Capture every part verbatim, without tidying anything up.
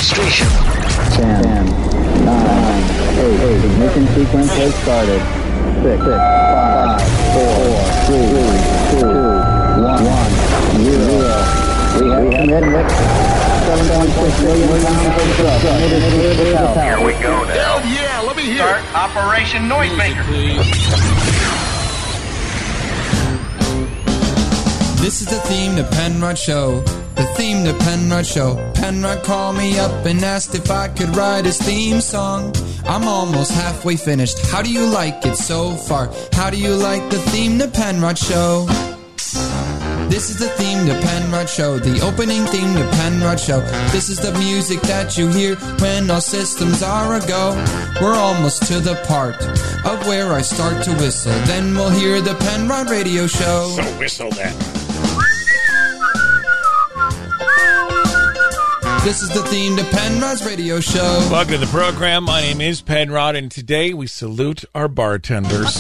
demonstration. ten, nine, eight, ignition sequence has started. six, five, four, three, two, one, zero. We have commitment. seven point six million pounds of thrust. Here we go now. Hell yeah, let me hear Start it. Operation Noisemaker. This is the theme to Penrod Show. The theme to Penrod Show. Penrod called me up and asked if I could write his theme song. I'm almost halfway finished. How do you like it so far? How do you like the theme to Penrod Show? This is the theme to Penrod Show. The opening theme to Penrod Show. This is the music that you hear when all systems are a-go. We're almost to the part of where I start to whistle. Then we'll hear the Penrod Radio Show. So whistle that. This is the theme to Penrod's Radio Show. Welcome to the program. My name is Penrod, and today we salute our bartenders.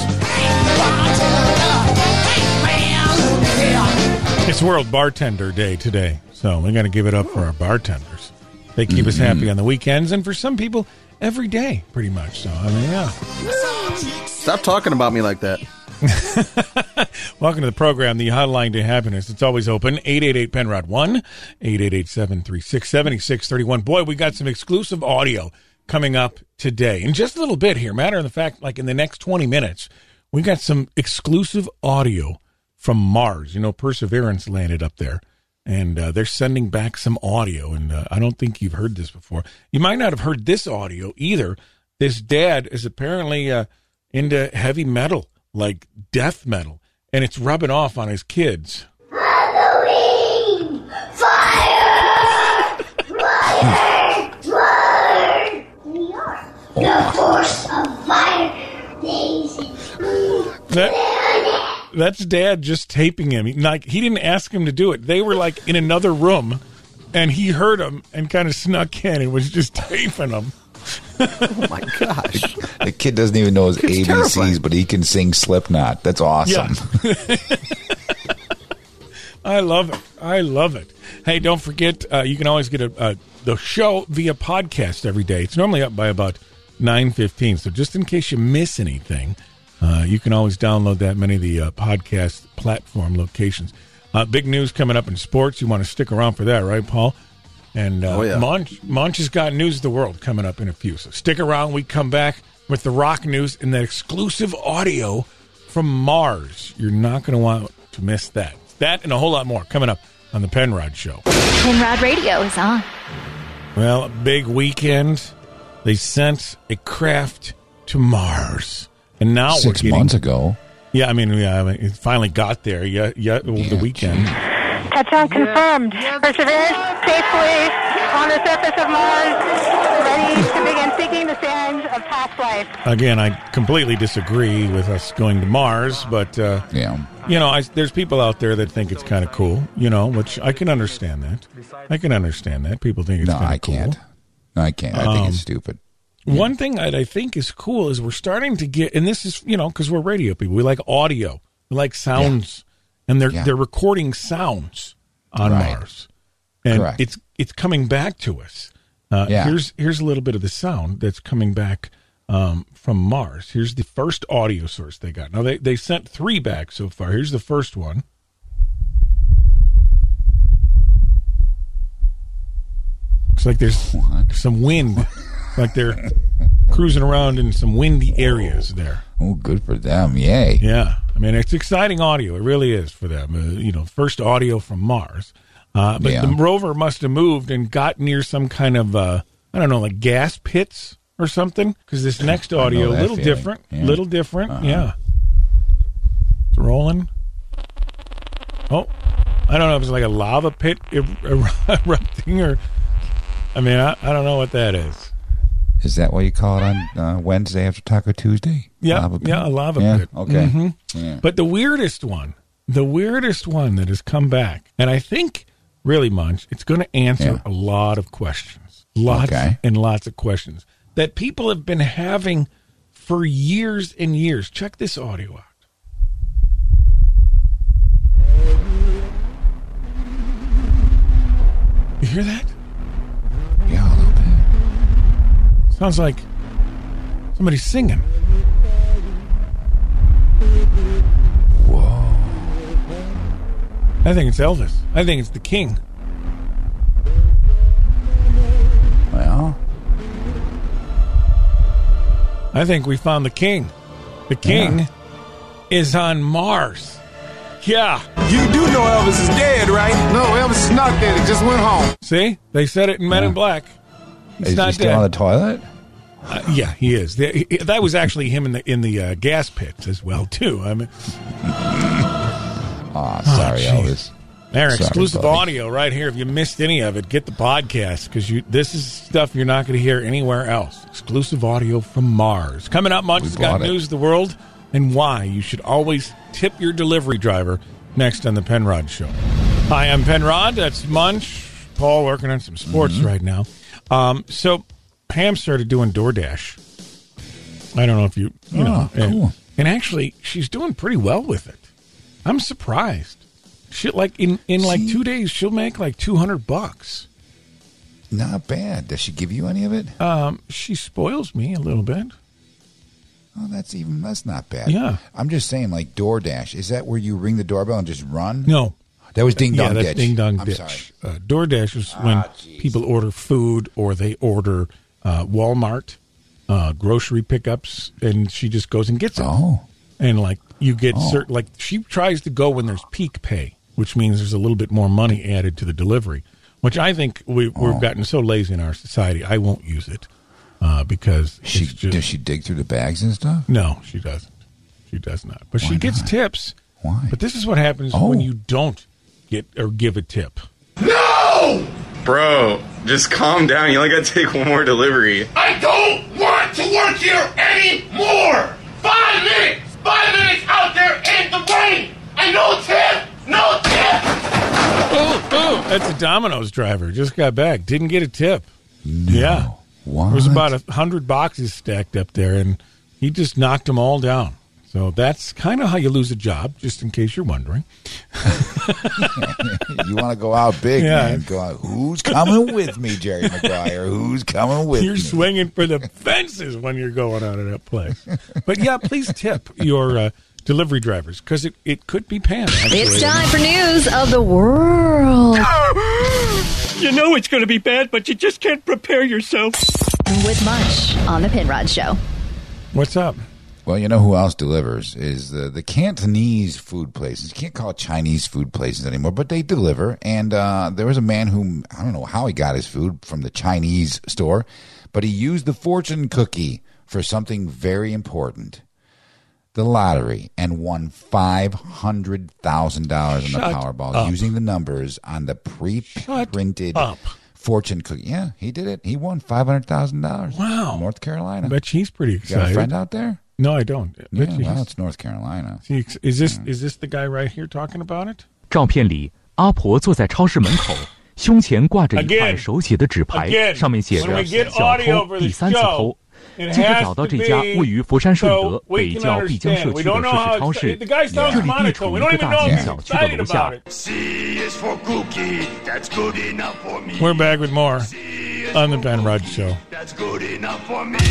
It's World Bartender Day today, so we got to give it up for our bartenders. They keep mm-hmm. us happy on the weekends, and for some people, every day, pretty much. So, I mean, yeah. Stop talking about me like that. Welcome to the program, the hotline to happiness. It's always open, eight eight eight Penrod one, eight eight eight, seven three six, seven six three one. Boy, we got some exclusive audio coming up today. In just a little bit here, matter of the fact, like in the next twenty minutes, we got some exclusive audio from Mars. You know, Perseverance landed up there, and uh, they're sending back some audio, and uh, I don't think you've heard this before. You might not have heard this audio either. This dad is apparently uh, into heavy metal, like death metal, and it's rubbing off on his kids. Halloween! Fire! Fire! Fire! We are the force of fire, Daisy. That, that's Dad just taping him. He, like, he didn't ask him to do it. They were like in another room, and he heard him and kind of snuck in and was just taping him. Oh my gosh. The kid doesn't even know his It's A B Cs, terrifying. but he can sing Slipknot. That's awesome. Yeah. I love it. I love it. Hey, don't forget, uh, you can always get a, uh, the show via podcast every day. It's normally up by about nine fifteen, so just in case you miss anything, uh, you can always download that many of the uh, podcast platform locations. Uh, big news coming up in sports. You want to stick around for that, right, Paul? And uh, Oh, yeah. Monch, Monch has got News of the World coming up in a few. So stick around. We come back with the rock news and that exclusive audio from Mars. You're not going to want to miss that. That and a whole lot more coming up on the Penrod Show. Penrod Radio is on. Well, big weekend. They sent a craft to Mars. And now Six we're getting, months ago. Yeah, I mean, yeah, I mean, it finally got there. Yeah, yeah, over Yeah, the weekend. Touchdown confirmed. Perseverance safely on the surface of Mars, ready to begin seeking the sands of past life. Again, I completely disagree with us going to Mars, but, uh, Yeah. you know, I, there's people out there that think it's kind of cool, you know, which I can understand that. I can understand that. People think it's No, kind I of cool. can't. No, I can't. I think Um, it's stupid. One thing that I think is cool is we're starting to get, and this is, you know, because we're radio people, we like audio, we like sounds, and they're Yeah. they're recording sounds on Right. Mars, and Correct. it's it's coming back to us. Uh, Yeah. Here's here's a little bit of the sound that's coming back um, from Mars. Here's the first audio source they got. Now they they sent three back so far. Here's the first one. Looks like there's What? some wind. Like they're cruising around in some windy areas there. Oh, good for them. Yay. Yeah. I mean, it's exciting audio. It really is for them. Uh, you know, first audio from Mars. Uh, but Yeah. the rover must have moved and got near some kind of, uh, I don't know, like gas pits or something. Because this next I know audio, a that little feeling. different. A Yeah. little different. Uh-huh. Yeah. It's rolling. Oh, I don't know if it's like a lava pit er- erupting or, I mean, I, I don't know what that is. Is that what you call it on uh, Wednesday after Taco Tuesday? Yeah, Lava pit? yeah, a lava Yeah, pit. okay. Mhm. Yeah. But the weirdest one, the weirdest one that has come back, and I think, really, Munch, it's going to answer Yeah. a lot of questions. Lots Okay. and lots of questions that people have been having for years and years. Check this audio out. You hear that? Yeah, a little bit. Sounds like somebody singing. Whoa. I think it's Elvis. I think it's the King. Well, I think we found the King. The King Yeah. is on Mars. Yeah. You do know Elvis is dead, right? No, Elvis is not dead. He just went home. See? They said it in Men in Black. He's is not he still dead. on the toilet? Uh, yeah, he is. The- he- that was actually him in the in the uh, gas pits as well, too. I mean, Oh, sorry, jeez. Elvis. there, Sorry, exclusive buddy. audio right here. If you missed any of it, get the podcast because you this is stuff you're not going to hear anywhere else. Exclusive audio from Mars. Coming up, Munch We has got bought it. news of the world and why you should always tip your delivery driver next on the Penrod Show. Hi, I'm Penrod. That's Munch. Paul working on some sports Mm-hmm. right now. Um, so Pam started doing DoorDash. I don't know if you, you know. Oh, cool. And, and actually, she's doing pretty well with it. I'm surprised. She like in, in like See? two days, she'll make like two hundred bucks. Not bad. Does she give you any of it? Um, she spoils me a little bit. Oh, that's even that's not bad. Yeah. I'm just saying, like DoorDash. Is that where you ring the doorbell and just run? No. That was Ding yeah, Dong that's Ditch. Ding Dong I'm Ditch. sorry. Uh, DoorDash is when Ah, jeez. people order food or they order uh, Walmart uh, grocery pickups, and she just goes and gets it. Oh. And like you get Oh. certain, like she tries to go when there's peak pay, which means there's a little bit more money added to the delivery. Which I think we, we've Oh. gotten so lazy in our society. I won't use it uh, because She it's just, does she dig through the bags and stuff? no, she doesn't. She does not. But she Why gets not? tips. Why? But this is what happens Oh. when you don't get or give a tip. No! Bro, just calm down. You only got to take one more delivery. I don't want to work here anymore! Five minutes! Five minutes out there in the rain! And no tip! No tip! Oh, oh, that's a Domino's driver. Just got back. Didn't get a tip. No. Yeah. What? There was about a hundred boxes stacked up there, and he just knocked them all down. So that's kind of how you lose a job, just in case you're wondering. You want to go out big, Yeah. man. Go out. Who's coming with me, Jerry Maguire? Who's coming with You're me? swinging for the fences when you're going out of that place. But yeah, please tip your uh, delivery drivers because it, it could be Pam. Actually. It's time for news of the world You know it's going to be bad, but you just can't prepare yourself. with Munch on the Penrod Show. What's up? Well, you know who else delivers is the, the Cantonese food places. You can't call it Chinese food places anymore, but they deliver. And uh, there was a man who, I don't know how he got his food from the Chinese store, but he used the fortune cookie for something very important, the lottery, and won five hundred thousand dollars in the Shut Powerball up. using the numbers on the pre-printed up. fortune cookie. Yeah, he did it. He won five hundred thousand dollars. Wow. North Carolina. I bet she's pretty You got excited. a friend out there? No, I don't. I bet Yeah, she's- well, it's North Carolina. See, is this is this the guy right here talking about it? 照片里，阿婆坐在超市门口，胸前挂着一块 Again. 手写的纸牌， Again. 上面写着 When we get “小 audio 偷 for 第 the 三次 show, 偷”。 it 记者 has 找到 to 这家 be 位于佛山顺德 so we 北 can 窖必江 understand. 社 We 区 don't 的 know 市 how 区超市， excited- the guy sounds 这里地 monotone. 处 We 一 don't 个 even 大 know 街 if 小 he's 区的 excited 楼下 about。it. C is for cookie. That's good enough for me. We're back with more on the Penrod Show. That's good enough for me.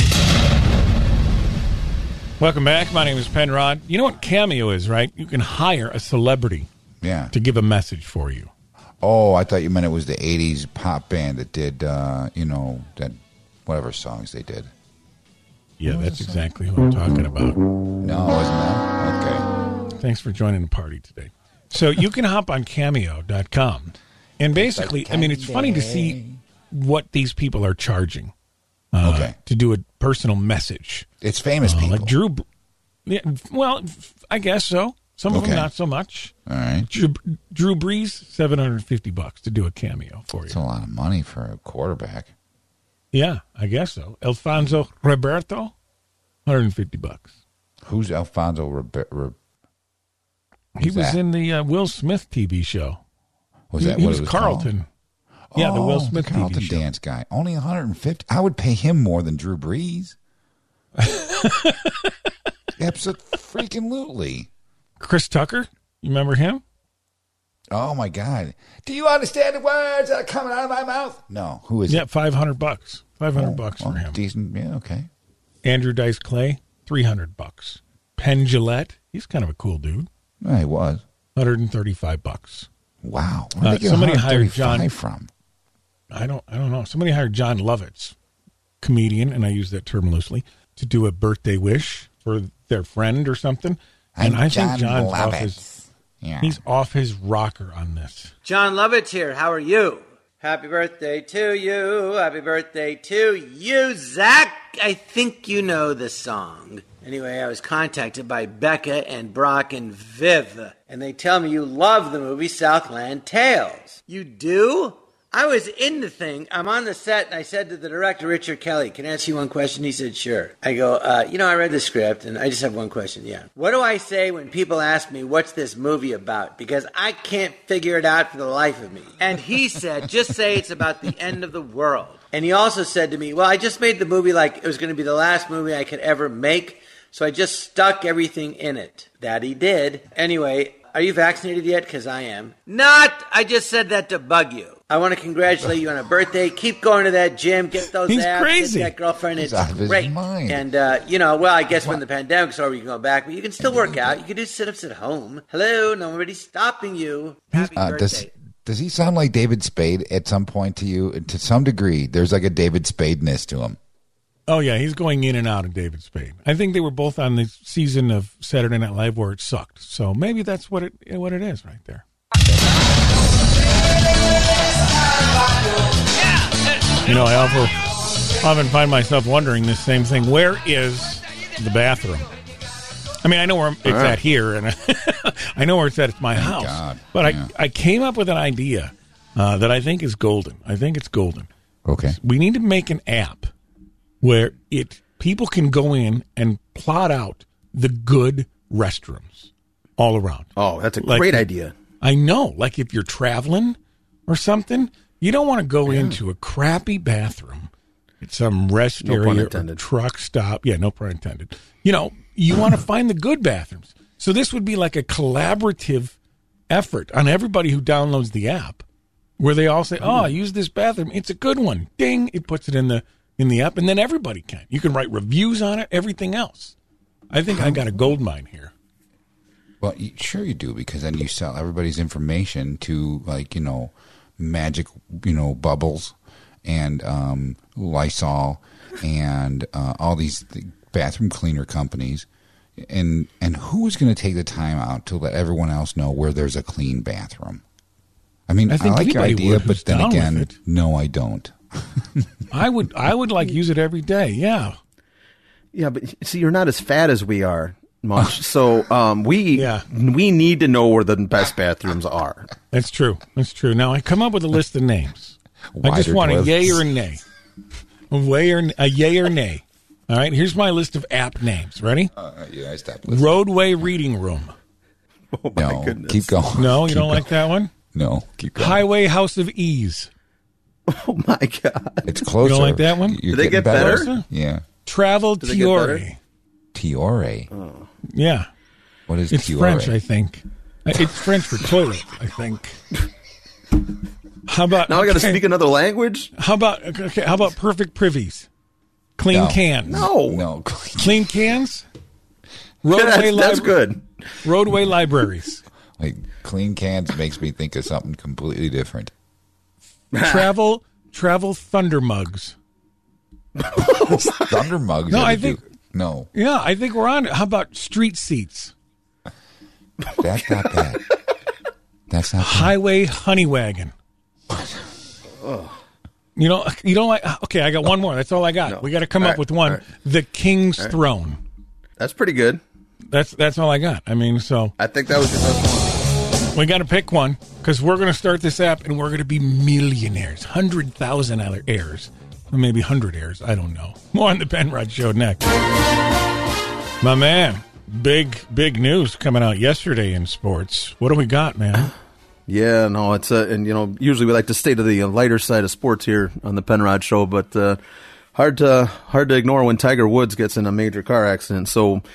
Welcome back. My name is Penrod. You know what Cameo is, right? You can hire a celebrity Yeah. to give a message for you. Oh, I thought you meant it was the eighties pop band that did, uh, you know, that whatever songs they did. Yeah, that's exactly who I'm talking about. No, it wasn't that? Okay. Thanks for joining the party today. So you can hop on cameo dot com. And basically, I mean, it's funny to see what these people are charging uh, Okay. to do a personal message. It's famous Uh, people. Like Drew. Br- Yeah, well, I guess so. Some of Okay. them not so much. All right. Drew, Drew Brees, seven hundred fifty bucks to do a cameo for It's you. a lot of money for a quarterback. Yeah, I guess so. Alfonso Roberto, one hundred fifty bucks. Who's Alfonso Ribe- Re- He Who's was that? in the uh, Will Smith T V show. Was he, that he what was it was Carlton. Yeah, the Oh, Will Smith the Carlton T V show. dance guy. Only one hundred fifty. I would pay him more than Drew Brees. Absolutely. Chris Tucker, you remember him? Oh my God! Do you understand the words that are coming out of my mouth? No. Who is yeah, it? five hundred bucks. Five hundred Oh, bucks well, for him. Decent. Yeah. Okay. Andrew Dice Clay, three hundred bucks. Penn Jillette, he's kind of a cool dude. Yeah, he was. one hundred thirty-five bucks. Wow. Where Uh, did they get somebody hired one hundred thirty-five John from. I don't. I don't know. Somebody hired John Lovitz, comedian, and I use that term loosely, to do a birthday wish for their friend or something. And I'm I John think John's off Lovitz. his. Yeah. He's off his rocker on this. John Lovitz here. How are you? Happy birthday to you. Happy birthday to you, Zach. I think you know the song. Anyway, I was contacted by Becca and Brock and Viv, and they tell me you love the movie Southland Tales. You do? I was in the thing. I'm on the set, and I said to the director, Richard Kelly, can I ask you one question? He said, sure. I go, uh, you know, I read the script, and I just have one question, yeah. What do I say when people ask me, what's this movie about? Because I can't figure it out for the life of me. And he said, just say it's about the end of the world. And he also said to me, well, I just made the movie like it was going to be the last movie I could ever make, so I just stuck everything in it. That he did. Anyway, are you vaccinated yet? Because I am. Not! I just said that to bug you. I want to congratulate you on a birthday. Keep going to that gym. Get those He's abs. crazy. Get that girlfriend. He's It's out of his great. mind. And, uh, you know, well, I guess when the pandemic's over, you can go back. But you can still work out. You can do sit-ups at home. Hello? Nobody's stopping you. Happy Uh, birthday. does does he sound like David Spade at some point to you? To some degree, there's like a David Spade-ness to him. Oh yeah, he's going in and out of David Spade. I think they were both on the season of Saturday Night Live where it sucked. So maybe that's what it what it is right there. You know, I often, often find myself wondering this same thing. Where is the bathroom? I mean, I know where it's right. at here, and I know where it's at. It's my house. God. But Yeah. I, I came up with an idea uh, that I think is golden. I think it's golden. Okay. We need to make an app where it people can go in and plot out the good restrooms all around. Oh, that's a Like- great idea. I know. Like if you're traveling or something, you don't want to go into a crappy bathroom at some rest No pun area or intended. truck stop. Yeah, no pun intended. You know, you want to find the good bathrooms. So this would be like a collaborative effort on everybody who downloads the app where they all say, oh, I use this bathroom. It's a good one. Ding. It puts it in the in the app, and then everybody can. You can write reviews on it, everything else. I think I got a gold mine here. Well, you, sure you do, because then you sell everybody's information to, like, you know, Magic, you know, Bubbles and um, Lysol and uh, all these th- bathroom cleaner companies. And and who's going to take the time out to let everyone else know where there's a clean bathroom? I mean, I I, think like your anybody idea, would who's but then down with again, it. no, I don't. I would I would like use it every day. Yeah. Yeah, but see, you're not as fat as we are, much. So um, we Yeah. we need to know where the best bathrooms are. That's true. That's true. Now I come up with a list of names. I just Wider want a toilets. yay or a nay. A way or a yay or nay. All right. Here's my list of app names. Ready? Uh, yeah, I stopped listening. Roadway Reading Room. Oh my No, goodness! keep going. No, you Keep don't going. like that one. No, keep going. Highway House of Ease. Oh my god! It's closer. You don't like that one? You're Do they getting get better? Closer? Yeah. Travel they get better? Tiore. Tiore. Yeah. What is It's Tiore? French, I think. Uh, It's French for toilet, I think. How about Now I got to okay, speak another language. How about okay, how about perfect privies? Clean No. cans. No, No. Clean cans? Yeah, Roadway that's, that's libra- good. Roadway libraries. Like, clean cans makes me think of something completely different. travel travel thunder mugs. Thunder mugs. No, have I to think- do- No, Yeah, I think we're on it. How about street seats? that's not bad. That's not bad. Highway honey wagon. You know, you don't like. Okay, I got one more. That's all I got. No. We got to come All up right, with one. all right. The King's Throne. That's pretty good. That's that's all I got. I mean, so I think that was your best one. we got to pick one because we're going to start this app and we're going to be millionaires, hundred thousand heirs, or maybe hundred heirs. I don't know. More on the Penrod Show next. My man, big big news coming out yesterday in sports. What do we got, man? Yeah, no, it's uh, and you know usually we like to stay to the uh, lighter side of sports here on the Penrod Show, but uh, hard to hard to ignore when Tiger Woods gets in a major car accident. So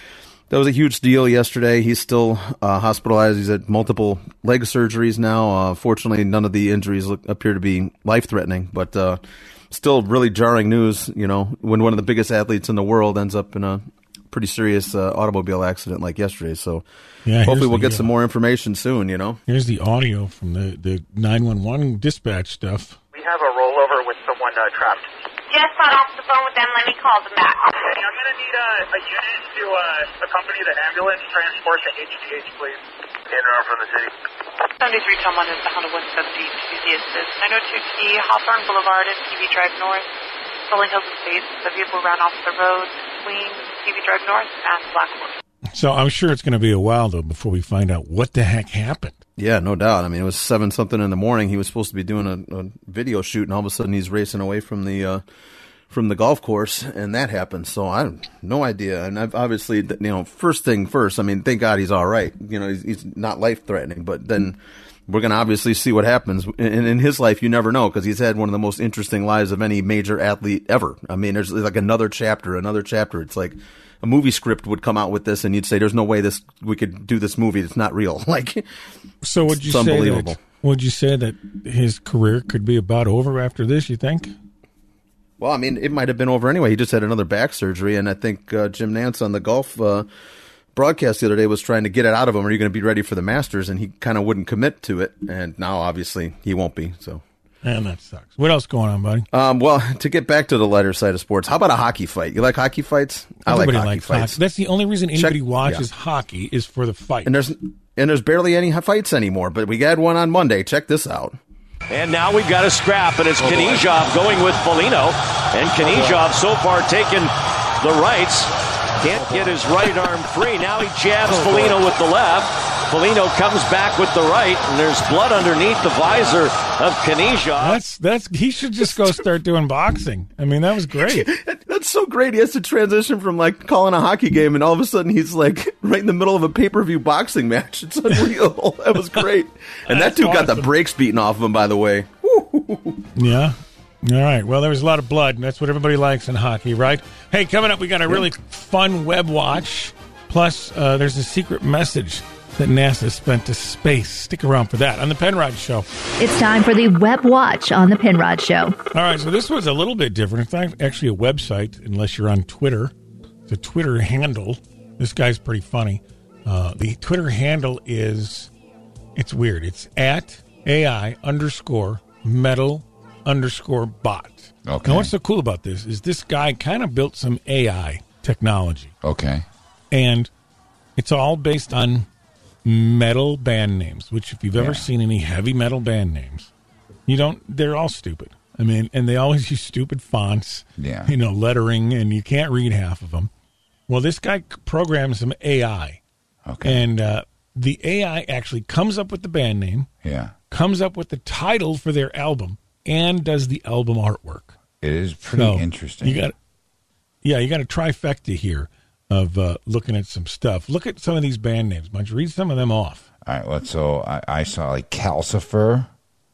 That was a huge deal yesterday. He's still uh, hospitalized. He's had multiple leg surgeries now. Uh, fortunately, none of the injuries look, appear to be life-threatening, but uh, still really jarring news, you know, when one of the biggest athletes in the world ends up in a pretty serious uh, automobile accident like yesterday. So yeah, hopefully we'll the, get some more information soon, you know. Here's the audio from the, the nine one one dispatch stuff. We have a rollover with someone uh, trapped. Just got off the phone with them. Let me call them back. I'm going to need a, a unit to uh, accompany the ambulance transport to H G H, please. In or out from the city. seventy-three Tom one is the Honda one seventy to the assist. nine oh two T, Hawthorne Boulevard and T V Drive North. Rolling Hills Estates. The vehicle ran off the road between T V Drive North and Blackwood. So I'm sure it's going to be a while, though, before we find out what the heck happened. Yeah, no doubt. I mean, it was seven something in the morning. He was supposed to be doing a, a video shoot, and all of a sudden he's racing away from the uh, from the golf course, and that happened. So I have no idea. And I've obviously, you know, first thing first. I mean, thank God he's all right. You know, he's, he's not life threatening. But then we're going to obviously see what happens. In, in his life, you never know, because he's had one of the most interesting lives of any major athlete ever. I mean, there's like another chapter, another chapter. It's like a movie script would come out with this, and you'd say, "There's no way this we could do this movie. It's not real." Like, so would you it's say unbelievable. that, would you say that his career could be about over after this? You think? Well, I mean, it might have been over anyway. He just had another back surgery, and I think uh, Jim Nantz on the golf uh, broadcast the other day was trying to get it out of him. Are you going to be ready for the Masters? And he kind of wouldn't commit to it, and now obviously he won't be. So. And that sucks. What else going on, buddy? Um, well, to get back to the lighter side of sports, how about a hockey fight? You like hockey fights? I Everybody like hockey likes fights. hockey. That's the only reason anybody Check, watches yeah. hockey is for the fight. And there's and there's barely any fights anymore, but we had one on Monday. Check this out. And now we've got a scrap, and it's oh, Knizhov going with Foligno. And Knizhov so far taking the rights. Can't get his right arm free. Now he jabs oh, Foligno with the left. Foligno comes back with the right, and there's blood underneath the visor of Knizhov. That's that's he should just go start doing boxing. I mean, that was great. That's so great. He has to transition from like calling a hockey game, and all of a sudden he's like right in the middle of a pay-per-view boxing match. It's unreal. That was great. And that dude awesome. got the brakes beaten off of him, by the way. Yeah. All right. Well, there was a lot of blood, and that's what everybody likes in hockey, right? Hey, coming up, we got a really yeah. fun web watch. Plus, uh, there's a secret message that NASA spent to space. Stick around for that on the Penrod Show. It's time for the Web Watch on the Penrod Show. All right, so this one's a little bit different. It's not actually a website, unless you're on Twitter. It's a Twitter handle. This guy's pretty funny. Uh, the Twitter handle is, it's weird. It's at AI underscore metal underscore bot. Okay. Now, what's so cool about this is this guy kind of built some A I technology. Okay. And it's all based on metal band names, which if you've ever yeah. seen any heavy metal band names, you don't, they're all stupid. I mean, and they always use stupid fonts, yeah. you know, lettering, and you can't read half of them. Well, this guy programs some A I. Okay. And uh, the A I actually comes up with the band name, yeah, comes up with the title for their album, and does the album artwork. It is pretty so interesting. You got, yeah, you got a trifecta here of uh, looking at some stuff. Look at some of these band names. Why don't you read some of them off? All right. Well, so I, I saw like Calcifer,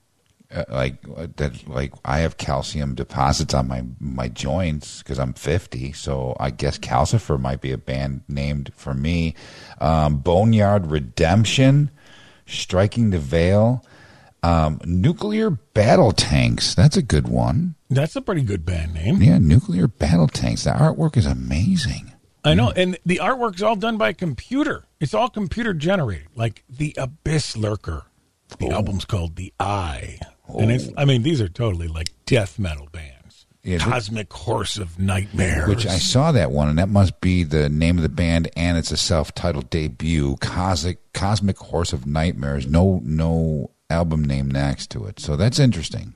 uh, like that. Like I have calcium deposits on my my joints because I'm fifty. So I guess Calcifer might be a band named for me. Um, Boneyard Redemption, Striking the Veil, um, Nuclear Battle Tanks. That's a good one. That's a pretty good band name. Yeah, Nuclear Battle Tanks. The artwork is amazing. I know, and the artwork's all done by computer. It's all computer generated, like the Abyss Lurker. The oh. album's called The Eye, oh. and it's. I mean, these are totally like death metal bands. Yeah, Cosmic th- Horse of Nightmares. Which I saw that one, and that must be the name of the band, and it's a self-titled debut. Cosmic Cosmic Horse of Nightmares. No, no album name next to it. So that's interesting.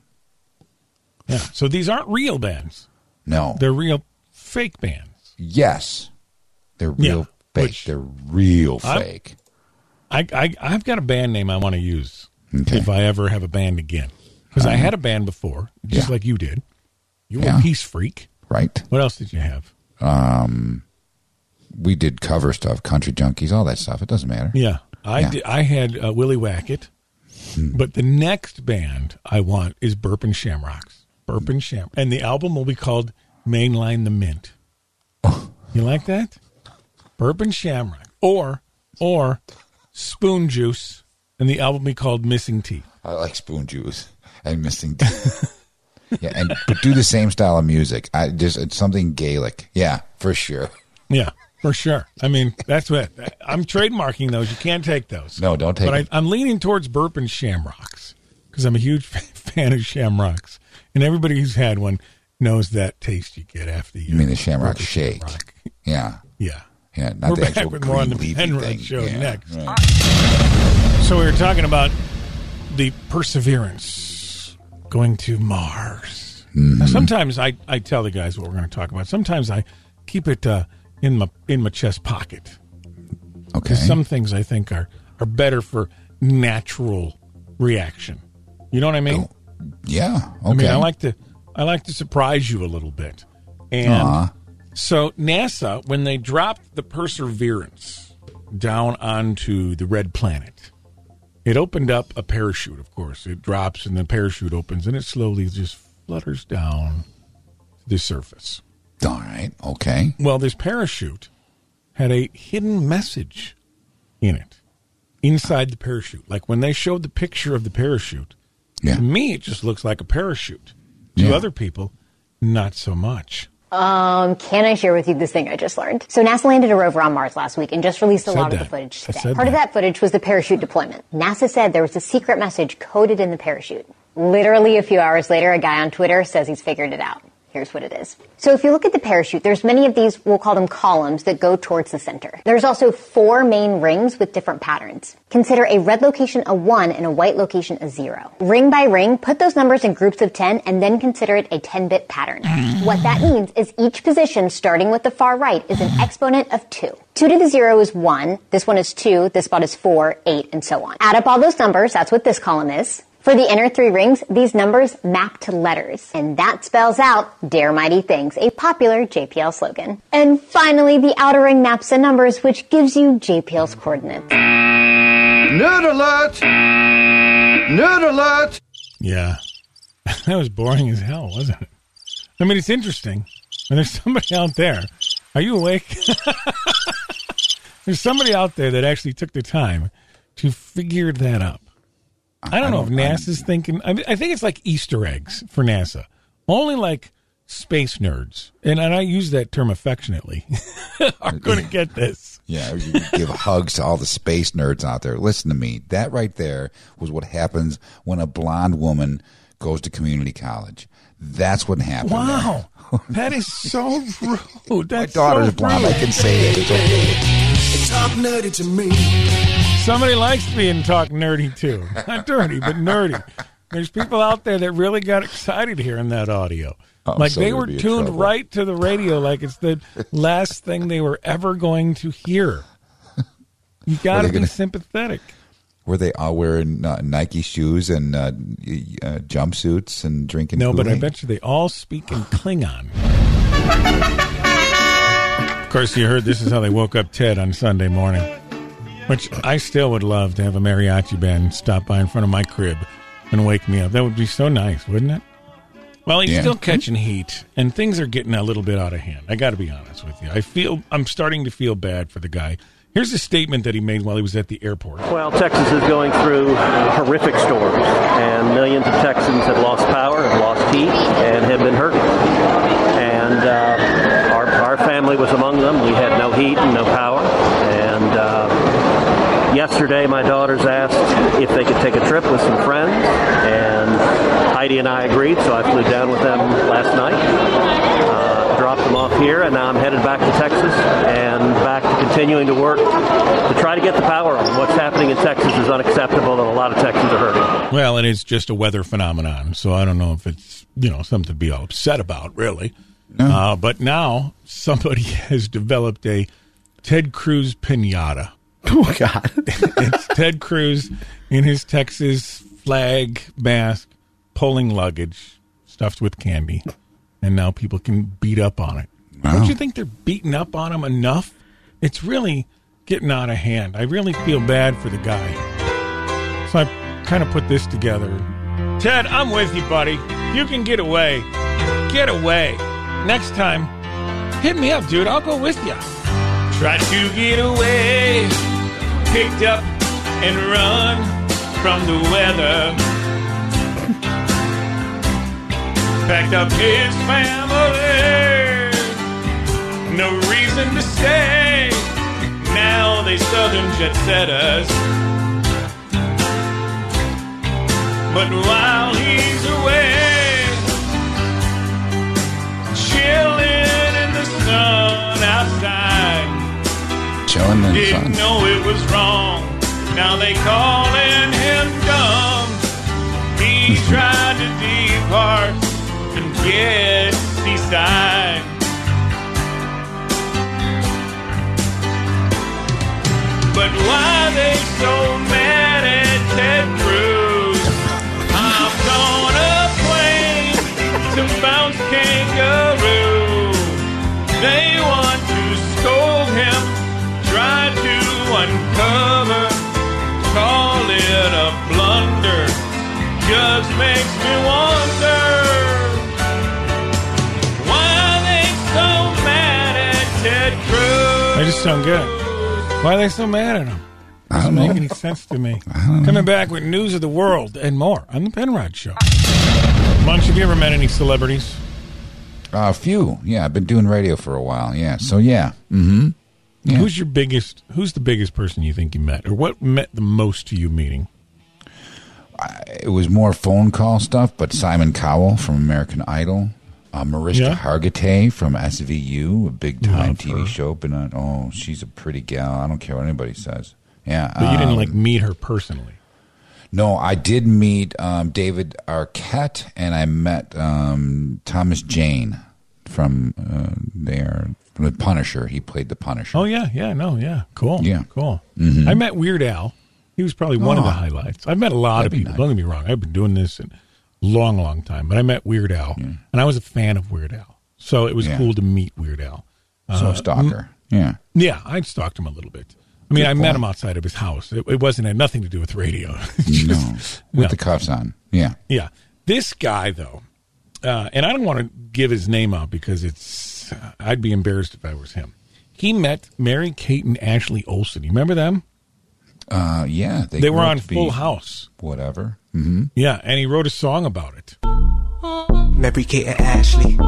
Yeah. So these aren't real bands. No, they're real fake bands. Yes. They're real yeah, fake. They're real fake. I, I, I've got a band name I want to use okay. if I ever have a band again. Because um, I had a band before, just yeah. like you did. You were yeah. a Peace Freak. Right. What else did you have? Um, we did cover stuff, Country Junkies, all that stuff. It doesn't matter. Yeah. I, yeah. Did, I had uh, Willie Wackett. Hmm. But the next band I want is Burp and Shamrocks. Burp and Shamrocks. And the album will be called Mainline the Mint. Oh. You like that? Bourbon Shamrock, or or Spoon Juice, and the album be called Missing Teeth. I like Spoon Juice and Missing Teeth. Yeah, and but do the same style of music. I just it's something Gaelic. Yeah, for sure. Yeah, for sure. I mean, that's what I'm trademarking those. You can't take those. No, don't take. But them. I, I'm leaning towards Bourbon Shamrocks because I'm a huge fan of Shamrocks, and everybody who's had one knows that taste you get after you. You mean the Shamrock Shake? Shamrock. Yeah, yeah, yeah. Not We're the back actual with more on the green leafy Penrod thing. Show Yeah, next. right. So we were talking about the Perseverance going to Mars. Mm-hmm. Now, sometimes I, I tell the guys what we're going to talk about. Sometimes I keep it uh, in my in my chest pocket. Okay. Some things I think are, are better for natural reaction. You know what I mean? Oh, yeah. Okay. I mean, I like to I like to surprise you a little bit. And uh-huh. so NASA, when they dropped the Perseverance down onto the red planet, it opened up a parachute, of course. It drops and the parachute opens and it slowly just flutters down to the surface. All right. Okay. Well, this parachute had a hidden message in it inside the parachute. Like when they showed the picture of the parachute, yeah. to me, it just looks like a parachute. To Yeah. other people, not so much. Um, can I share with you this thing I just learned? So NASA landed a rover on Mars last week and just released a Said lot of that. the footage I today. said Part of that footage was the parachute deployment. NASA said there was a secret message coded in the parachute. Literally a few hours later, a guy on Twitter says he's figured it out. Here's what it is. So if you look at the parachute, there's many of these, we'll call them columns, that go towards the center. There's also four main rings with different patterns. Consider a red location a one and a white location a zero. Ring by ring, put those numbers in groups of ten and then consider it a ten-bit pattern. What that means is each position, starting with the far right, is an exponent of two. two to the zero is one, this one is two, this spot is four, eight, and so on. Add up all those numbers, that's what this column is. For the inner three rings, these numbers map to letters. And that spells out Dare Mighty Things, a popular J P L slogan. And finally, the outer ring maps to numbers, which gives you J P L's coordinates. Nerd alert! Nerd alert! Yeah. That was boring as hell, wasn't it? I mean, it's interesting. And there's somebody out there. Are you awake? There's somebody out there that actually took the time to figure that out. I don't know if NASA's thinking. I, mean, I think it's like Easter eggs for NASA. Only like space nerds, and, and I use that term affectionately, are going to get this. Yeah, you give hugs to all the space nerds out there. Listen to me. That right there was what happens when a blonde woman goes to community college. That's what happened. Wow. That is so rude. That's My daughter's so blonde. rude. I can say it. It's okay. Talk nerdy to me. Somebody likes being talk nerdy too. Not dirty, but nerdy. There's people out there that really got excited hearing that audio. Oh, like so they we'll were be in tuned trouble. right to the radio like it's the last thing they were ever going to hear. You got to they be gonna- sympathetic. Were they all wearing uh, Nike shoes and uh, uh, jumpsuits and drinking No, but I Kool-Aid? bet you they all speak in Klingon. Of course, you heard this is how they woke up Ted on Sunday morning. Which I still would love to have a mariachi band stop by in front of my crib and wake me up. That would be so nice, wouldn't it? Well, he's Yeah. still catching heat, and things are getting a little bit out of hand. I got to be honest with you. I feel I'm starting to feel bad for the guy. Here's a statement that he made while he was at the airport. Well, Texas is going through horrific storms, and millions of Texans have lost power, have lost heat, and have been hurting. And uh, our, our family was among them. We had no heat and no power. And uh, yesterday, my daughters asked if they could take a trip with some friends, and Heidi and I agreed, so I flew down with them last night. Uh, dropped them off here, and now I'm headed back to Texas and back to continuing to work to try to get the power on. What's happening in Texas is unacceptable, and a lot of Texans are hurting. Well, and it's just a weather phenomenon, so I don't know if it's, you know, something to be all upset about, really. No. Uh, but now somebody has developed a Ted Cruz piñata. Oh, God. It's Ted Cruz in his Texas flag mask, pulling luggage, stuffed with candy, and now people can beat up on it. Wow. Don't you think they're beating up on him enough? It's really getting out of hand. I really feel bad for the guy. So I kind of put this together. Ted, I'm with you, buddy. You can get away. Get away. Next time, hit me up, dude. I'll go with you. Tried to get away, picked up and run from the weather. Packed up his family, no reason to stay. Now they southern jet setters. But while he's away, chilling in the sun outside, chilling in the didn't sun. know it was wrong. Now they calling him dumb. He tried to depart and get seaside. But why they so mad at Ted Cruz? Hopped on a plane to bounce kangaroo. They want to scold him, try to uncover, call it a blunder. Just makes me wonder why they so mad at Ted Cruz. They just sound good. Why are they so mad at him? Doesn't make any sense to me. Coming back with news of the world and more on the Penrod Show. Munch, have you ever met any celebrities? A uh, few. Yeah, I've been doing radio for a while. Yeah, so yeah. Mm-hmm. Yeah. Who's your biggest? Who's the biggest person you think you met, or what meant the most to you meeting? I, it was more phone call stuff, but Simon Cowell from American Idol. Uh, Mariska Yeah. Hargitay from S V U, a big-time Love T V her. show. But not, oh, she's a pretty gal. I don't care what anybody says. Yeah, But you didn't um, like meet her personally. No, I did meet um, David Arquette, and I met um, Thomas Jane from uh, there, from the Punisher. He played the Punisher. Oh yeah, yeah, no, yeah, cool, Yeah. cool. Mhm. I met Weird Al. He was probably one of the Oh. highlights. I've met a lot That'd of be people. nice. Don't get me wrong. I've been doing this a long, long time. But I met Weird Al, and I was a fan of Weird Al, so it was Yeah. cool to meet Weird Al. So Uh, stalker. Yeah. Yeah, I stalked him a little bit. I mean, Good I met point. him outside of his house. It, it wasn't had nothing to do with radio. No, Just- with no. the cuffs on. Yeah. Yeah. This guy, though, uh, and I don't want to give his name out because it's, uh, I'd be embarrassed if I was him. He met Mary Kate and Ashley Olsen. You remember them? Uh, yeah. They, grew were up on to be Full House. Whatever. Mm-hmm. Yeah, and he wrote a song about it. Mary Kate and Ashley.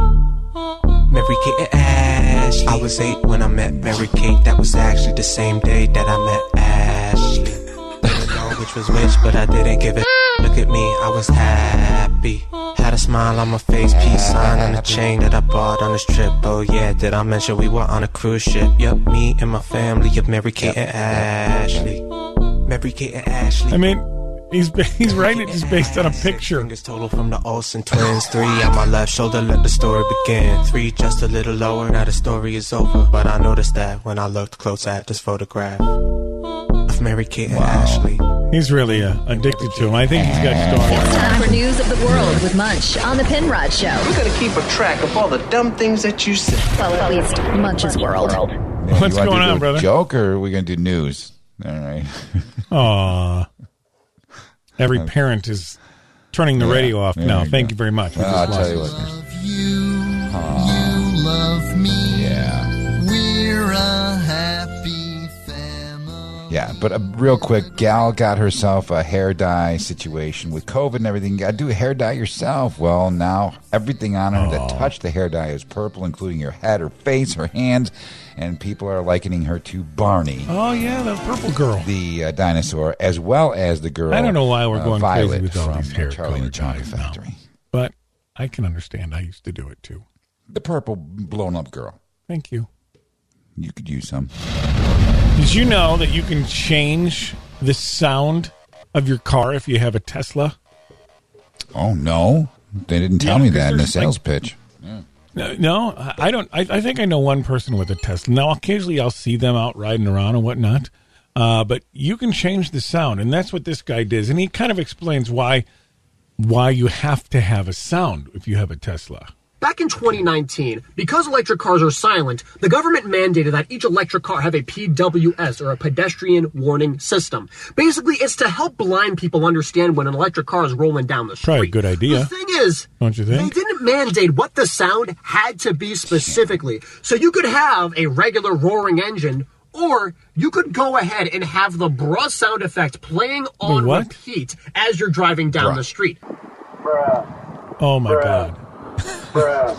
Mary Kate and Ashley. I was eight when I met Mary Kate. That was actually the same day that I met Ashley. Didn't know which was which, but I didn't give it. Look at me, I was happy. Had a smile on my face, peace sign and a chain that I bought on this trip. Oh yeah, did I mention we were on a cruise ship? Yup, me and my family of Mary Kate and Ashley. Mary Kate and Ashley. I mean, he's he's writing it just based on a picture. Fingers total from the Olsen twins. Three on my left shoulder, let the story begin. Three just a little lower, now the story is over. But I noticed that when I looked close at this photograph of Mary Kate and Ashley. He's really uh, addicted to him. I think he's got stories. Time for news of the world with Munch on the Penrod Show. We're gonna keep a track of all the dumb things that you say. Well, at least Munch's world. Yeah, What's you wanna going do on, a brother? Joke, or are we going to do news? All right. Aw. Every parent is turning the Yeah, radio off there now. you Thank go. you very much. We Well, I'll just tell lost you what. listeners. You love me. Yeah. We're a happy family. Yeah, but uh, real quick, gal got herself a hair dye situation with COVID and everything. You got to do a hair dye yourself. Well, now everything on her that touched the hair dye is purple, including her head, her face, her hands, and people are likening her to Barney, Oh, yeah, the purple girl. the uh, dinosaur, as well as the girl. I don't know why we're uh, going Violet crazy with all from these hair Charlie and the color Chocolate dyes now. Factory. But I can understand. I used to do it, too. The purple blown up girl. Thank you. You could use some. Did you know that you can change the sound of your car if you have a Tesla? Oh, no. They didn't tell Yeah, me 'cause that in the there's, like- sales pitch. No, no, I I don't. I, I think I know one person with a Tesla. Now, occasionally I'll see them out riding around and whatnot. Uh, but you can change the sound, and that's what this guy does. And he kind of explains why why you have to have a sound if you have a Tesla. Back in twenty nineteen, because electric cars are silent, the government mandated that each electric car have a P W S, or a pedestrian warning system. Basically, it's to help blind people understand when an electric car is rolling down the street. Probably a good idea. The thing is, don't you think? they didn't mandate what the sound had to be specifically. So you could have a regular roaring engine, or you could go ahead and have the bruh sound effect playing on what? repeat as you're driving down Bruh. the street. Oh, my Bruh. God. Bruh.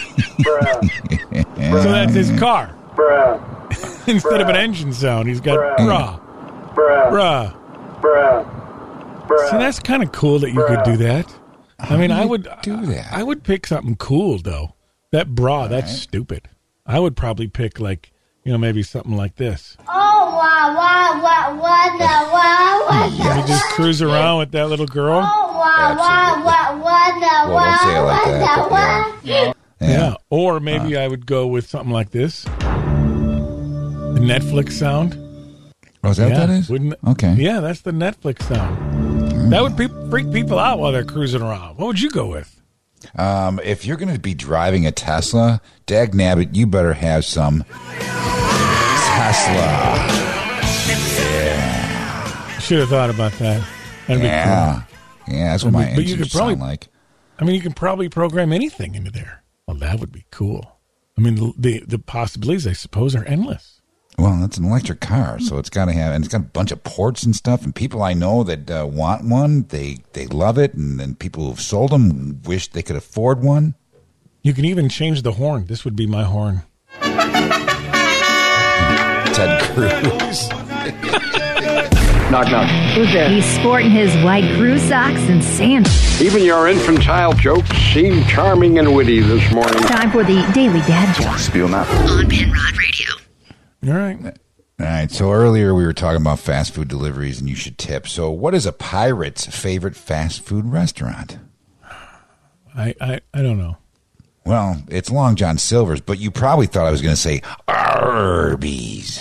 Bruh. So that's his car. Bruh. Instead of an engine sound, he's got Bruh. bruh. Bruh. Bruh. Bruh. So that's kind of cool that you could do that. I mean, I would do that. I would pick something cool, though. That bra, that's right. stupid. I would probably pick, like, you know, maybe something like this. Oh, wow, wow, wow, wow, wow, wow. You just cruise around with that little girl. Oh, wow, wow, wow, wow, Well, don't say it like that, wow, but yeah. Yeah. Yeah. Or maybe I would go with something like this. The Netflix sound. Oh, is that yeah, what that is? Wouldn't, Okay. Yeah, that's the Netflix sound. That would pe- freak people out while they're cruising around. What would you go with? Um, if you're going to be driving a Tesla, dag nabbit, you better have some Tesla. Yeah. Should have thought about that. That'd Yeah. be cool. Yeah, that's what my But you engines could probably, sound like. I mean, you can probably program anything into there. Well, that would be cool. I mean, the the, the possibilities, I suppose, are endless. Well, it's an electric car, so it's got to have, and it's got a bunch of ports and stuff. And people I know that uh, want one, they they love it, and then people who've sold them wish they could afford one. You can even change the horn. This would be my horn. Ted Cruz. Knock, knock. Who's there? He's sporting his white crew socks and sandals. Even your infantile jokes seem charming and witty this morning. Time for the Daily Dad Joke. Spiel map. On Penrod Radio. All right. All right. So earlier we were talking about fast food deliveries, and you should tip. So, what is a pirate's favorite fast food restaurant? I, I, I don't know. Well, it's Long John Silver's, but you probably thought I was going to say Arby's.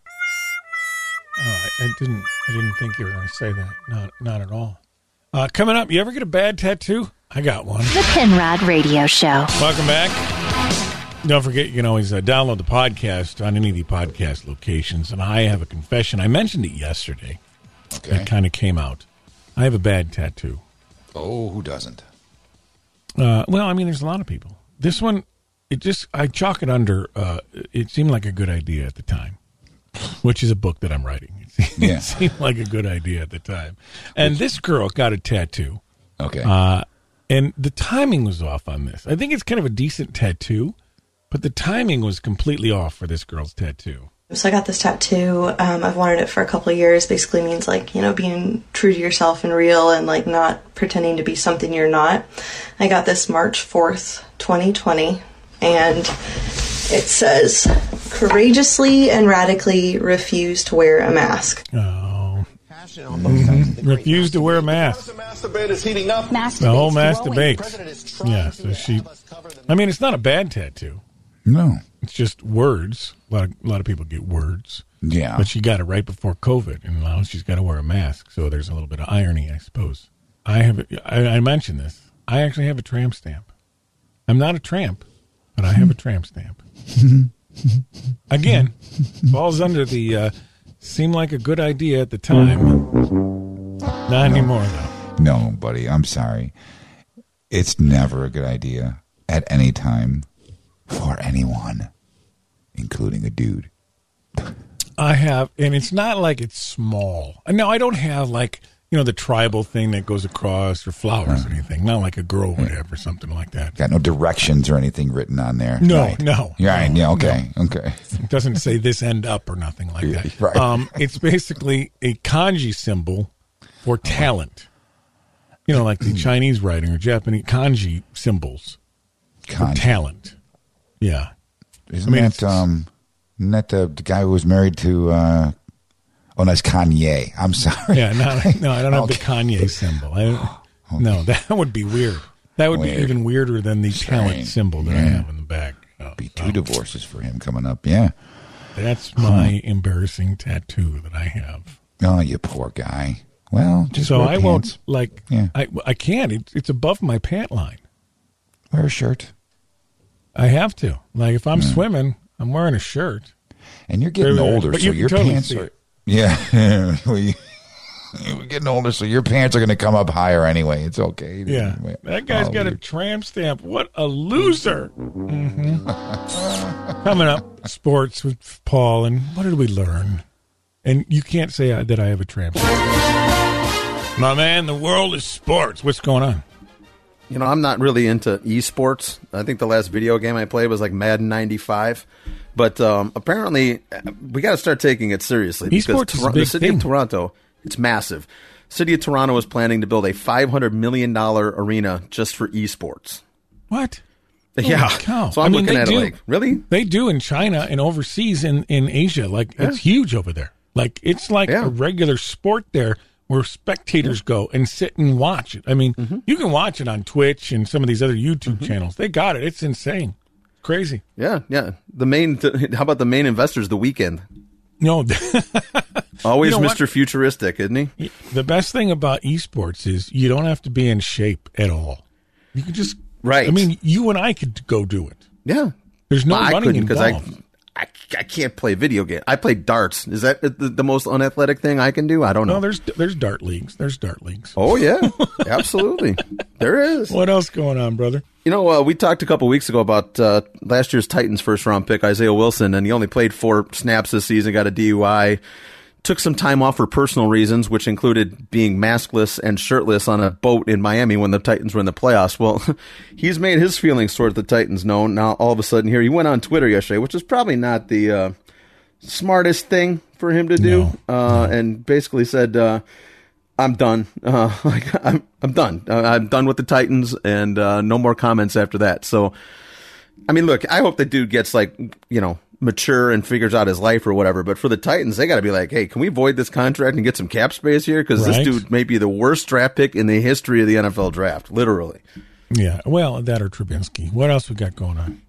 Oh, I, I didn't. I didn't think you were going to say that. Not, not at all. Uh, coming up, you ever get a bad tattoo? I got one. The Penrod Radio Show. Welcome back. Don't forget, you can always uh, download the podcast on any of the podcast locations. And I have a confession. I mentioned it yesterday. Okay. It kind of came out. I have a bad tattoo. Oh, who doesn't? Uh, well, I mean, there's a lot of people. This one, it just, I chalk it under, uh, it seemed like a good idea at the time, which is a book that I'm writing. It Yeah. seemed like a good idea at the time. And this girl got a tattoo. Okay. Uh, and the timing was off on this. I think it's kind of a decent tattoo, but the timing was completely off for this girl's tattoo. So I got this tattoo. Um, I've wanted it for a couple of years. Basically means like, you know, being true to yourself and real and like not pretending to be something you're not. I got this March fourth, twenty twenty. And it says, courageously and radically refuse to wear a mask. Oh. Mm-hmm. Refuse to wear a mask. Masturbate is heating up. The whole masturbates. Yeah, so she, I mean, it's not a bad tattoo. No. It's just words. A lot of, a lot of people get words. Yeah. But she got it right before COVID, and now she's got to wear a mask. So there's a little bit of irony, I suppose. I have. I, I mentioned this. I actually have a tramp stamp. I'm not a tramp, but I have a tramp stamp. Again, falls under the uh, seemed like a good idea at the time. Not anymore, though. No, buddy, I'm sorry. It's never a good idea at any time for anyone, including a dude. I have, and it's not like it's small. No, I don't have like, you know, the tribal thing that goes across or flowers or anything. Not like a girl would have or something like that. Got no directions or anything written on there. No, right. no. Right, no, yeah, okay, no. okay. It doesn't say this end up or nothing like that. Right. Um, it's basically a kanji symbol for talent. You know, like the Chinese writing or Japanese kanji symbols Kanji. for talent. Yeah. Isn't I mean, that, um, isn't that the, the guy who was married to, uh, oh, that's Kanye. I'm sorry. Yeah, no, no I don't have Okay. the Kanye symbol. I don't, No, that would be weird. That would Weird. be even weirder than the talent Strange. symbol that I Yeah. have in the back. Oh, Be two divorces for him coming up, yeah. That's my embarrassing tattoo that I have. Oh, you poor guy. Well, just so wear I pants. won't, like, Yeah. I, I can't. It, it's above my pant line. Wear a shirt. I have to. Like, if I'm swimming, I'm wearing a shirt. And you're getting But older, you so can your totally pants see are... it. Yeah. Well, you- We're getting older, so your pants are going to come up higher anyway. It's okay. Yeah. That guy's Oh, got a weird. tramp stamp. What a loser. hmm Coming up, sports with Paul. And what did we learn? And you can't say uh, that I have a tramp stamp. My man, the world is sports. What's going on? You know, I'm not really into esports. I think the last video game I played was like Madden ninety-five. But um, apparently, uh, we got to start taking it seriously. Esports is a Tor- big the city thing. of Toronto, it's massive. City of Toronto is planning to build a five hundred million dollars arena just for esports. What? Yeah. Holy cow. So I'm I mean, looking they at do. it like, really? They do in China and overseas in, in Asia. Like, it's huge over there. Like, it's like Yeah. a regular sport there where spectators go and sit and watch it. I mean, Mm-hmm. you can watch it on Twitch and some of these other YouTube channels. They got it. It's insane. Crazy. Yeah, yeah. The main, th- how about the main investors, The Weeknd? No. Always You know Mister what? Futuristic, isn't he? The best thing about esports is you don't have to be in shape at all. You can just, right. I mean, you and I could go do it. Yeah. There's no Well, I running couldn't because involved. I, I, I can't play video game. I play darts. Is that the, the most unathletic thing I can do? I don't know. No, there's there's dart leagues. There's dart leagues. Oh, yeah. Absolutely. There is. What else going on, brother? You know, uh, we talked a couple weeks ago about uh, last year's Titans first round pick, Isaiah Wilson, and he only played four snaps this season, got a D U I, took some time off for personal reasons, which included being maskless and shirtless on a boat in Miami when the Titans were in the playoffs. Well, he's made his feelings toward the Titans known. Now, all of a sudden here, he went on Twitter yesterday, which is probably not the uh, smartest thing for him to do, No. uh, and basically said, uh, I'm done. Uh, like I'm, I'm done. Uh, I'm done with the Titans, and uh, no more comments after that. So, I mean, look, I hope the dude gets like, you know, mature and figures out his life or whatever. But for the Titans, they got to be like, hey, can we void this contract and get some cap space here? Because Right. this dude may be the worst draft pick in the history of the N F L draft, literally. Yeah, well, that or Trubinsky. What else we got going on?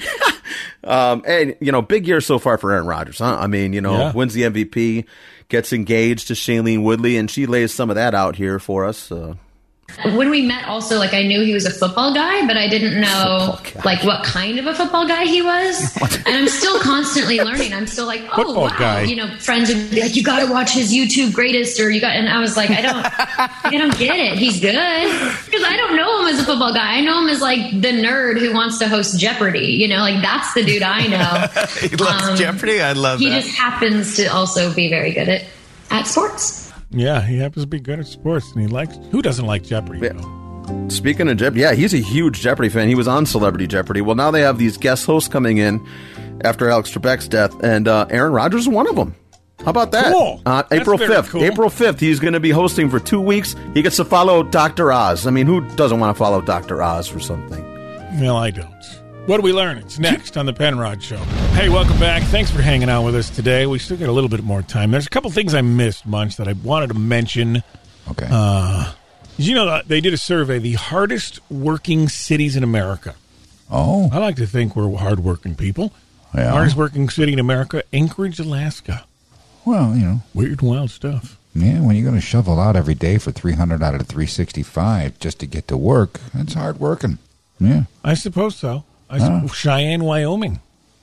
Um, and, you know, big year so far for Aaron Rodgers, huh? I mean, you know, Yeah. wins the M V P, gets engaged to Shailene Woodley, and she lays some of that out here for us. Uh, When we met, also, like, I knew he was a football guy, but I didn't know, like, what kind of a football guy he was. And I'm still constantly learning. I'm still like, oh, Football wow. guy. You know, friends would be like, you got to watch his YouTube greatest, or you got, and I was like, I don't, I don't get it. He's good. Because I don't know him as a football guy. I know him as, like, the nerd who wants to host Jeopardy. You know, like, that's the dude I know. He loves Um, Jeopardy. I love He that. just happens to also be very good at, at sports. Yeah, he happens to be good at sports, and he likes. Who doesn't like Jeopardy? You know? Speaking of Jeopardy, yeah, he's a huge Jeopardy fan. He was on Celebrity Jeopardy. Well, now they have these guest hosts coming in after Alex Trebek's death, and uh, Aaron Rodgers is one of them. How about that? Cool. Uh, That's April very fifth. cool. April fifth, he's going to be hosting for two weeks. He gets to follow Doctor Oz. I mean, who doesn't want to follow Doctor Oz for something? Well, I don't. What do we learn? It's next on the Penrod Show. Hey, welcome back. Thanks for hanging out with us today. We still got a little bit more time. There's a couple things I missed, Munch, that I wanted to mention. Okay. Uh, did you know that they did a survey, the hardest working cities in America? Oh. I like to think we're hardworking people. Yeah. Hardest working city in America, Anchorage, Alaska. Well, you know. Weird and wild stuff. Yeah, when you're going to shovel out every day for three hundred out of three sixty-five just to get to work, that's hard working. Yeah. I suppose so. I Huh. su- Cheyenne, Wyoming.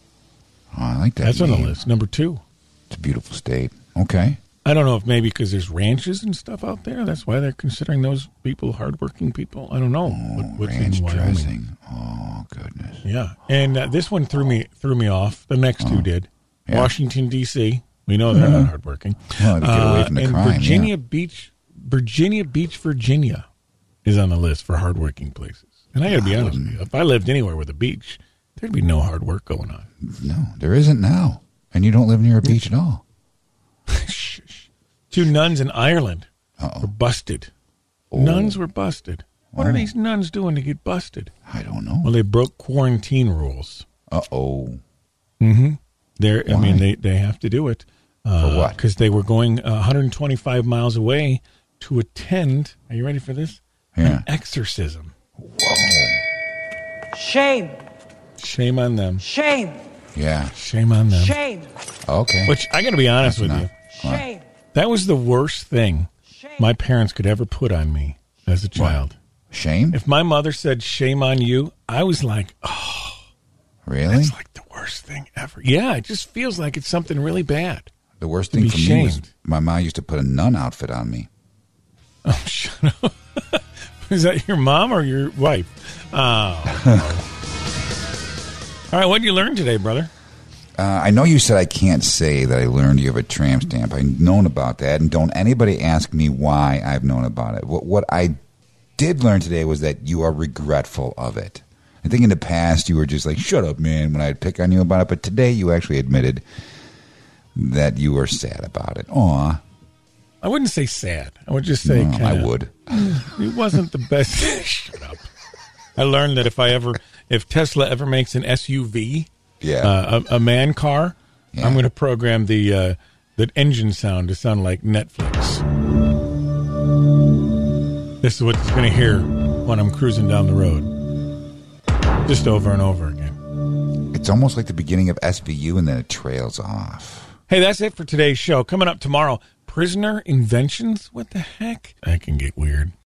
Oh, I like that. That's on the name. list. Number two. It's a beautiful state. Okay. I don't know if maybe because there's ranches and stuff out there. That's why they're considering those people hardworking people. I don't know. what, what's Ranch in Wyoming. dressing. Oh, goodness. Yeah, and uh, this one threw me threw me off. The next two did. Yeah. Washington D C. We know they're Yeah. not hardworking. Well, to get away from the and crime, Virginia yeah. Beach, Virginia Beach, Virginia, is on the list for hardworking places. And I got to be honest with you, if I lived anywhere with a beach, there'd be no hard work going on. No, there isn't now. And you don't live near a beach at all. Two nuns in Ireland were busted. Nuns were busted. What are these nuns doing to get busted? I don't know. Well, they broke quarantine rules. Uh-oh. Mm-hmm. They're, I Why? mean, they, they have to do it. Uh, For what? Because they were going uh, one hundred twenty-five miles away to attend, are you ready for this? Yeah. An exorcism. Shame. Shame on them. Shame. Yeah. Shame on them. Shame. Okay. Which, I got to be honest That's with enough. you. Shame. That was the worst thing my parents could ever put on me as a child. Shame? If my mother said, shame on you, I was like, oh, Really? that's like the worst thing ever. Yeah, it just feels like it's something really bad. The worst To thing be for me was shamed. my mom used to put a nun outfit on me. Oh, shut up. Is that your mom or your wife? Oh. All right, what did you learn today, brother? Uh, I know you said I can't say that I learned you have a tramp stamp. I've known about that, and don't anybody ask me why I've known about it. What, what I did learn today was that you are regretful of it. I think in the past you were just like, shut up, man, when I'd pick on you about it, but today you actually admitted that you were sad about it. Aw. I wouldn't say sad. I would just say No, kinda, I would. It wasn't the best. Shut up. I learned that if I ever, if Tesla ever makes an S U V, yeah, uh, a, a man car, Yeah. I'm going to program the uh, the engine sound to sound like Netflix. This is what it's going to hear when I'm cruising down the road, just over and over again. It's almost like the beginning of S V U, and then it trails off. Hey, that's it for today's show. Coming up tomorrow, prisoner inventions. What the heck? That can get weird.